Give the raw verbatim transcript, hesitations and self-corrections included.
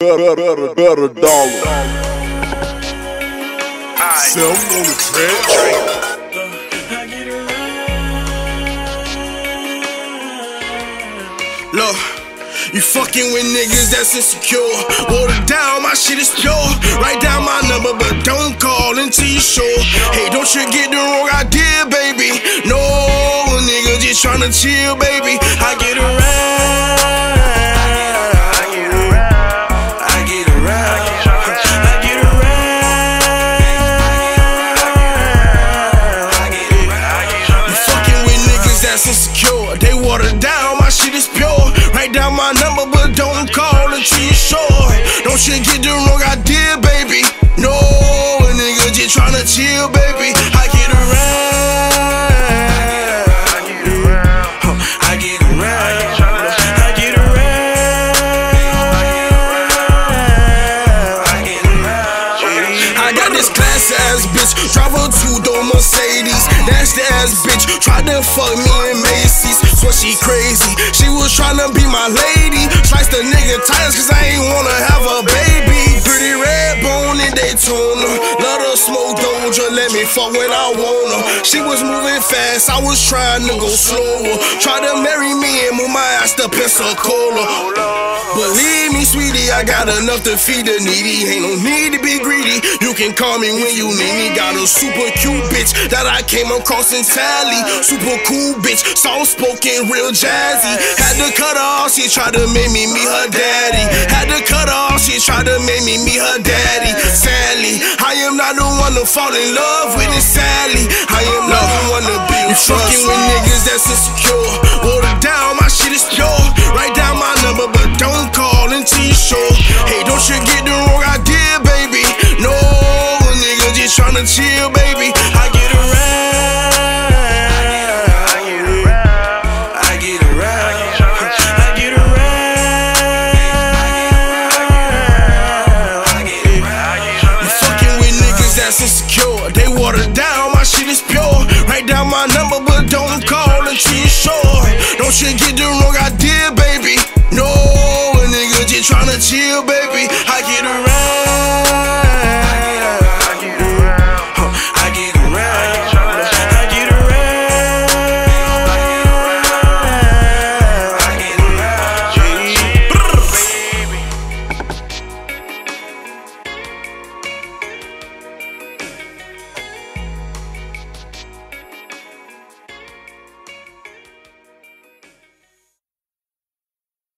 better, better, better dollar. Sell on the track. Look, you fucking with niggas that's insecure. Water down, my shit is pure. Write down my number, but don't call until you sure. Hey, don't you get the wrong idea, baby. No, nigga just tryna chill, baby. I get around. Insecure, they water down, my shit is pure. Write down my number, but don't call until you sure. Don't you get the wrong idea, baby. No, nigga just tryna chill, baby. I get around, I get around, I get around, I get around. I got this class ass bitch, drive a two-door Mercedes. Nasty ass bitch, tried to fuck me in Macy's. Swear she crazy, she was tryna be my lady. Slice the nigga tires cause I ain't wanna have a baby. Pretty red bone in Daytona, let her smoke Doja, let me fuck when I want her. She was moving fast, I was trying to go slower. Try to marry me and move my ass to Pensacola. Believe me, sweetie, I got enough to feed the needy. Ain't no need to be greedy, you can call me when you need me. Got a super cute bitch that I came across in Tally. Super cool bitch, soft spoken, real jazzy. Had to cut her off, she tried to make me meet her daddy. Had to cut her off, she tried to make me meet her daddy. Sadly, I am not the one to fall in love with it, sadly. I am not the one to be with. Fucking with niggas that's insecure. Water down, my shit is pure. Write down my number, but don't call until you sure. Hey, don't you get the wrong idea, baby. No, nigga just tryna chill, baby. I get around, I get around, I get around, I get around. You fucking with niggas that's insecure. They water down, my shit is pure. Write down my number, but don't call until you sure. Don't you get the wrong idea, baby. No, nigga just tryna chill, baby. I get around.